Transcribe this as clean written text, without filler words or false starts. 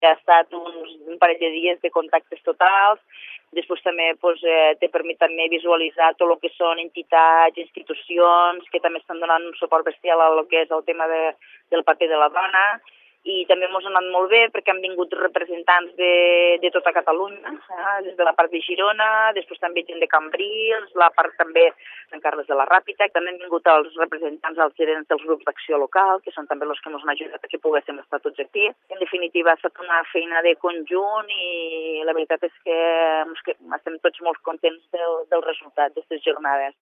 Ha estat un parell de dies de contactes totals. Després també te permet també visualitzar tot el que són entitats, institucions, que també estan donant un suport bestial a el que és el tema del paper de la dona. I també ens ha anat molt bé perquè han vingut representants de tota Catalunya, des de la part de Girona, després també gent de Cambrils, la part també de Sant Carles de la Ràpita, també han vingut els representants, els gerents dels grups d'acció local, que són també els que ens han ajudat a que poguéssim estar tots aquí. En definitiva, ha estat una feina de conjunt i la veritat és que estem tots molt contents del resultat d'aquestes jornades.